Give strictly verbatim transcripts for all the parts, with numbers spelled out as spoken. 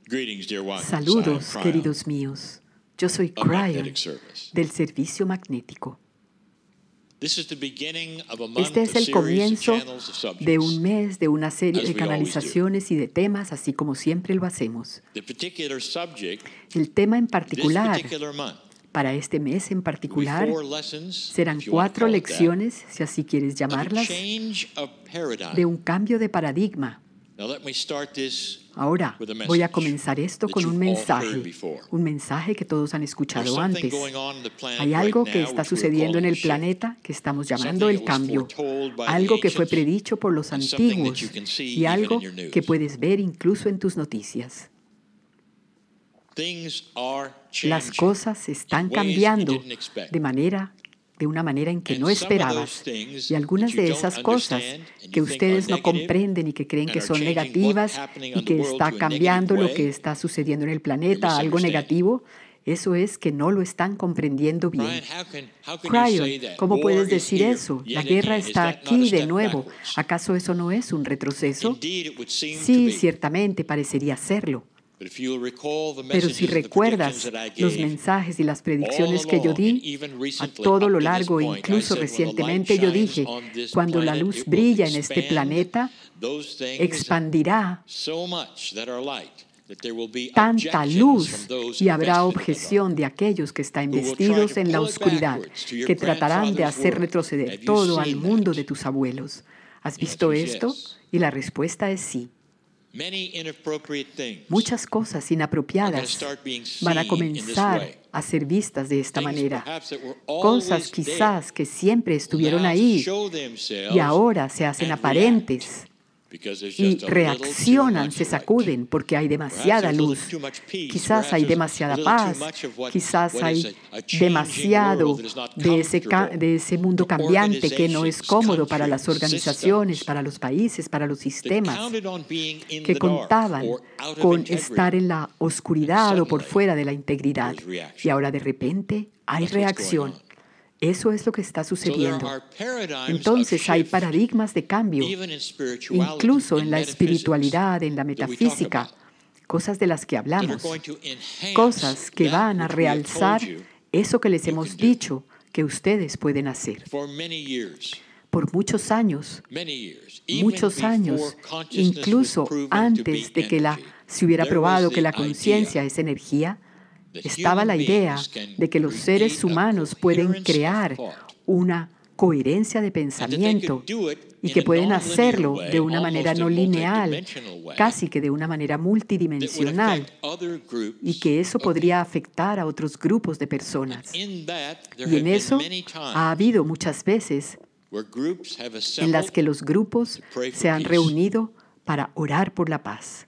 Saludos, queridos míos. Yo soy Cryon, del Servicio Magnético. Este es el comienzo de un mes de una serie de canalizaciones y de temas, así como siempre lo hacemos. El tema en particular, para este mes en particular, serán cuatro lecciones, si así quieres llamarlas, de un cambio de paradigma. Ahora voy a comenzar esto con un mensaje, un mensaje que todos han escuchado antes. Hay algo que está sucediendo en el planeta que estamos llamando el cambio, algo que fue predicho por los antiguos y algo que puedes ver incluso en tus noticias. Las cosas están cambiando de manera de una manera en que no esperabas. Y algunas de esas cosas que ustedes no comprenden y que creen que son negativas y que está cambiando lo que está sucediendo en el planeta, algo negativo, eso es que no lo están comprendiendo bien. Cryon, ¿cómo puedes decir eso? La guerra está aquí de nuevo. ¿Acaso eso no es un retroceso? Sí, ciertamente parecería serlo. Pero si recuerdas los mensajes y las predicciones que yo di a todo lo largo, incluso recientemente yo dije, cuando la luz brilla en este planeta, expandirá tanta luz y habrá objeción de aquellos que están investidos en la oscuridad, que tratarán de hacer retroceder todo al mundo de tus abuelos. ¿Has visto esto? Y la respuesta es sí. Muchas cosas inapropiadas van a comenzar a ser vistas de esta manera. Cosas quizás que siempre estuvieron ahí y ahora se hacen aparentes y reaccionan, se sacuden porque hay demasiada luz. Quizás hay demasiada paz, quizás hay demasiado de ese, de ese mundo cambiante que no es cómodo para las organizaciones, para los países, para los sistemas, que contaban con estar en la oscuridad o por fuera de la integridad. Y ahora de repente hay reacción. Eso es lo que está sucediendo. Entonces hay paradigmas de cambio, incluso en la espiritualidad, en la metafísica, cosas de las que hablamos, cosas que van a realzar eso que les hemos dicho que ustedes pueden hacer. Por muchos años, muchos años, incluso antes de que la, se hubiera probado que la conciencia es energía, estaba la idea de que los seres humanos pueden crear una coherencia de pensamiento y que pueden hacerlo de una manera no lineal, casi que de una manera multidimensional, y que eso podría afectar a otros grupos de personas. Y en eso ha habido muchas veces en las que los grupos se han reunido para orar por la paz.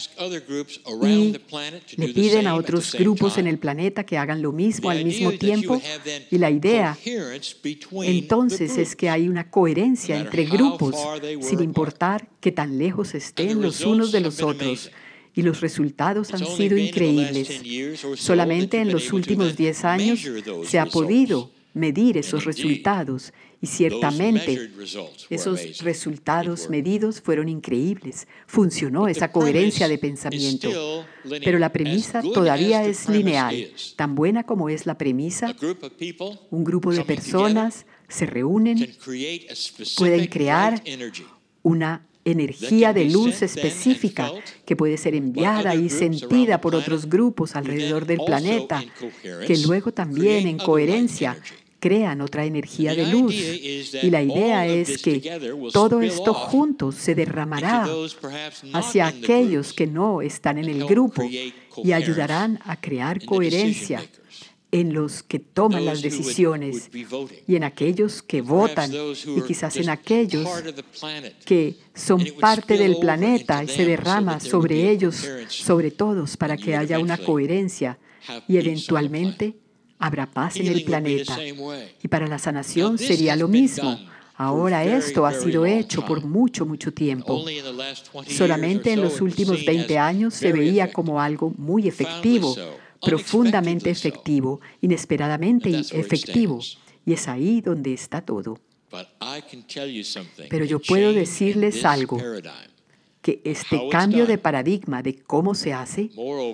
Y le piden a otros grupos en el planeta que hagan lo mismo al mismo tiempo. Y la idea entonces es que hay una coherencia entre grupos, sin importar qué tan lejos estén los unos de los otros. Y los resultados han sido increíbles. Solamente en los últimos diez años se ha podido medir esos resultados. Y ciertamente esos resultados medidos fueron increíbles. Funcionó esa coherencia de pensamiento. Pero la premisa todavía es lineal. Tan buena como es la premisa, un grupo de personas se reúnen, pueden crear una energía de luz específica que puede ser enviada y sentida por otros grupos alrededor del planeta, que luego también en coherencia crean otra energía de luz. Y la idea es que todo esto juntos se derramará hacia aquellos que no están en el grupo y ayudarán a crear coherencia en los que toman las decisiones y en aquellos que votan y quizás en aquellos que son parte del planeta y se derrama sobre ellos, sobre todos, para que haya una coherencia y eventualmente habrá paz en el planeta. Y para la sanación sería lo mismo. Ahora esto ha sido hecho por mucho, mucho tiempo. Solamente en los últimos veinte años se veía como algo muy efectivo, profundamente efectivo, inesperadamente efectivo. Y es ahí donde está todo. Pero yo puedo decirles algo. que este cambio de paradigma de cómo se hace,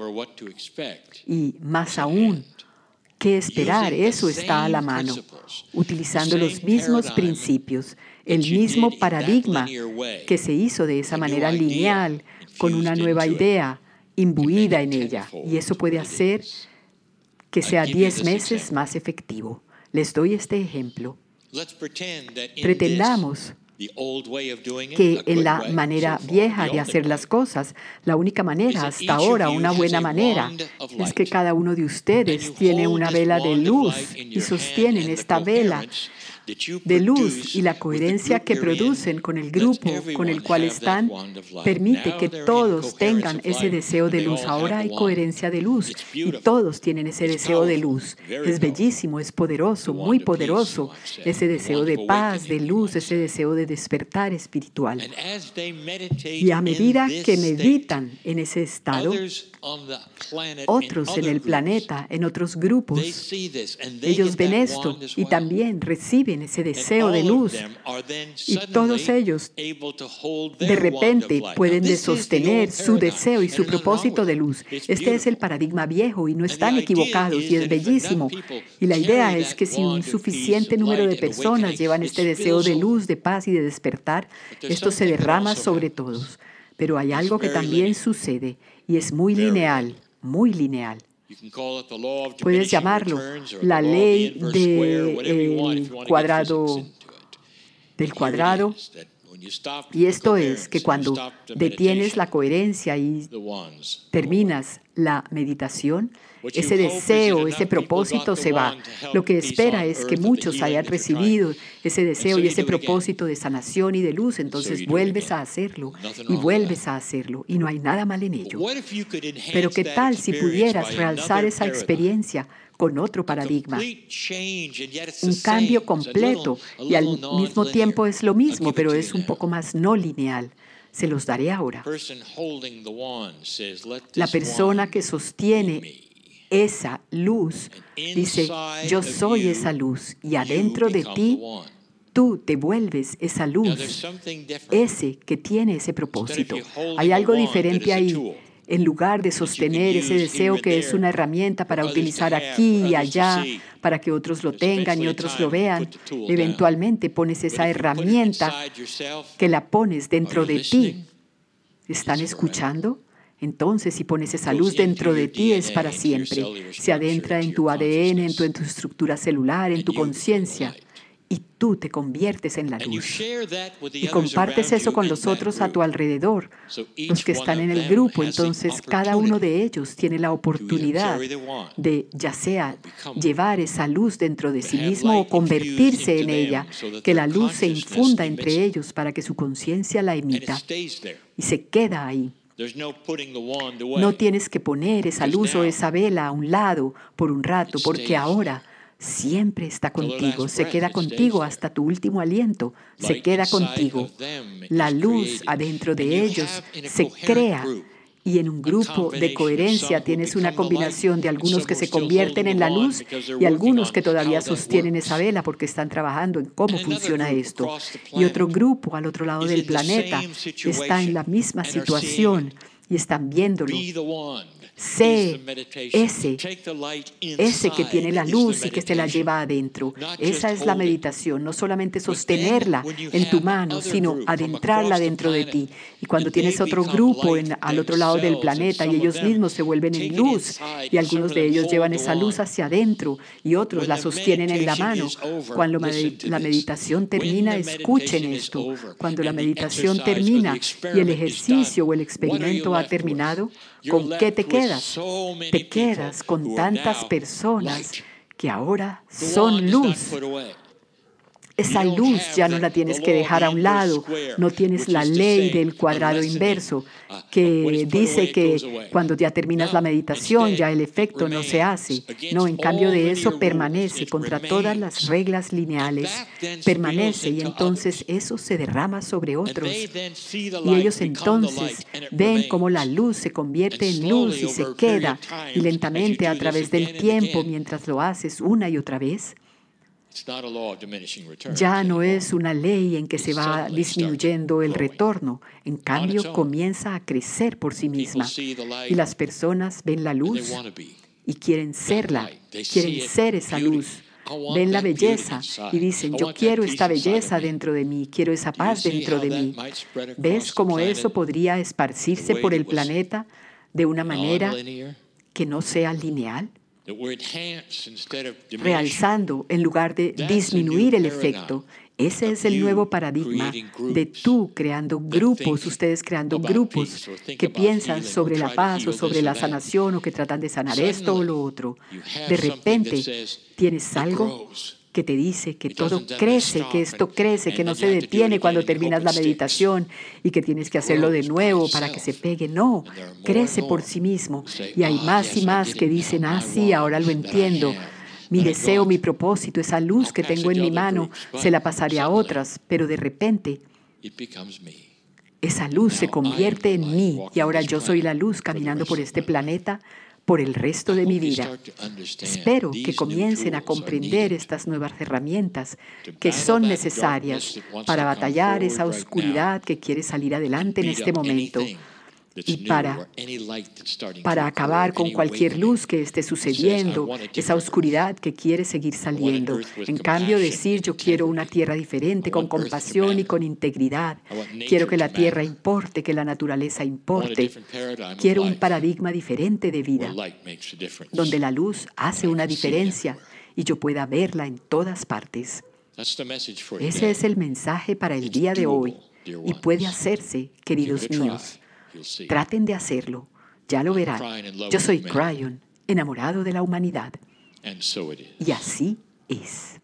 y más aún, qué esperar, eso está a la mano, utilizando los mismos principios, el mismo paradigma que se hizo de esa manera lineal, con una nueva idea imbuida en ella. Y eso puede hacer que sea diez veces más efectivo. Les doy este ejemplo. Pretendamos que en la manera vieja de hacer las cosas, la única manera hasta ahora, una buena manera, es que cada uno de ustedes tiene una vela de luz y sostienen esta vela de luz, y la coherencia que producen con el grupo con el cual están permite que todos tengan ese deseo de luz. Ahora hay coherencia de luz y todos tienen ese deseo de luz. Es bellísimo, es poderoso, muy poderoso, ese deseo de paz, de luz, ese deseo de despertar espiritual. Y a medida que meditan en ese estado, otros en el planeta, en otros grupos, ellos ven esto y también reciben ese deseo de luz, y todos ellos de repente pueden sostener su deseo y su propósito de luz. Este es el paradigma viejo y no están equivocados, y es bellísimo. Y la idea es que si un suficiente número de personas llevan este deseo de luz, de paz y de despertar, esto se derrama sobre todos. Pero hay algo que también sucede y es muy lineal, muy lineal. Puedes llamarlo la ley del cuadrado, del cuadrado. Y esto es que cuando detienes la coherencia y terminas la meditación, ese deseo, ese propósito se va. Lo que espera es que muchos hayan recibido ese deseo y ese propósito de sanación y de luz. Entonces vuelves a hacerlo y vuelves a hacerlo y no hay nada mal en ello. Pero ¿qué tal si pudieras realzar esa experiencia con otro paradigma? Un cambio completo y al mismo tiempo es lo mismo, pero es un poco más no lineal. Se los daré ahora. La persona que sostiene esa luz dice: yo soy esa luz, y adentro de ti tú te vuelves esa luz, ese que tiene ese propósito. Hay algo diferente ahí. En lugar de sostener ese deseo que es una herramienta para utilizar aquí y allá, para que otros lo tengan y otros lo vean, eventualmente pones esa herramienta que la pones dentro de ti. ¿Están escuchando? Entonces, si pones esa luz dentro de ti, es para siempre. Se adentra en tu A D N, en tu, en tu estructura celular, en tu conciencia. Y tú te conviertes en la luz. Y compartes eso con los otros a tu alrededor, los que están en el grupo. Entonces, cada uno de ellos tiene la oportunidad de, ya sea, llevar esa luz dentro de sí mismo o convertirse en ella, que la luz se infunda entre ellos para que su conciencia la emita y se queda ahí. No tienes que poner esa luz o esa vela a un lado por un rato, porque ahora siempre está contigo, se queda contigo hasta tu último aliento, se queda contigo. La luz adentro de ellos se crea, y en un grupo de coherencia tienes una combinación de algunos que se convierten en la luz y algunos que todavía sostienen esa vela porque están trabajando en cómo funciona esto. Y otro grupo al otro lado del planeta está en la misma situación y están viéndolo. Sé ese, ese que tiene la luz y que se la lleva adentro. Esa es la meditación, no solamente sostenerla en tu mano, sino adentrarla dentro de ti. Y cuando tienes otro grupo en, al otro lado del planeta y ellos mismos se vuelven en luz, y algunos de ellos llevan esa luz hacia adentro y otros la sostienen en la mano. Cuando la meditación termina, escuchen esto. Cuando la meditación termina y el ejercicio o el experimento ha terminado, ¿con qué te quedas? Te quedas con tantas personas que ahora son luz. Esa luz ya no la tienes que dejar a un lado. No tienes la ley del cuadrado inverso que dice que cuando ya terminas la meditación ya el efecto no se hace. No, en cambio de eso permanece contra todas las reglas lineales. Permanece y entonces eso se derrama sobre otros. Y ellos entonces ven cómo la luz se convierte en luz y se queda. Y lentamente a través del tiempo, mientras lo haces una y otra vez, Ya no es una ley en que se va disminuyendo el retorno. En cambio, comienza a crecer por sí misma. Y las personas ven la luz y quieren serla, quieren ser esa luz. Ven la belleza y dicen, yo quiero esta belleza dentro de mí, quiero esa paz dentro de mí. ¿Ves cómo eso podría esparcirse por el planeta de una manera que no sea lineal? Realzando en lugar de disminuir el efecto. Ese es el nuevo paradigma de tú creando grupos, ustedes creando grupos que piensan sobre la paz o sobre la sanación o que tratan de sanar esto o lo otro. De repente tienes algo que te dice que todo crece, que esto crece, que no se detiene cuando terminas la meditación y que tienes que hacerlo de nuevo para que se pegue. No, crece por sí mismo. Y hay más y más que dicen, ah, sí, ahora lo entiendo. Mi deseo, mi propósito, esa luz que tengo en mi mano, se la pasaré a otras, pero de repente esa luz se convierte en mí y ahora yo soy la luz caminando por este planeta por el resto de mi vida. Espero que comiencen a comprender estas nuevas herramientas que son necesarias para batallar esa oscuridad que quiere salir adelante en este momento y para, para acabar con cualquier luz que esté sucediendo, esa oscuridad que quiere seguir saliendo. En cambio, decir yo quiero una tierra diferente, con compasión y con integridad. Quiero que la tierra importe, que la naturaleza importe. Quiero un paradigma diferente de vida, donde la luz hace una diferencia y yo pueda verla en todas partes. Ese es el mensaje para el día de hoy y puede hacerse, queridos míos. Traten de hacerlo. Ya lo verán. Yo soy Cryon, enamorado de la humanidad. Y así es.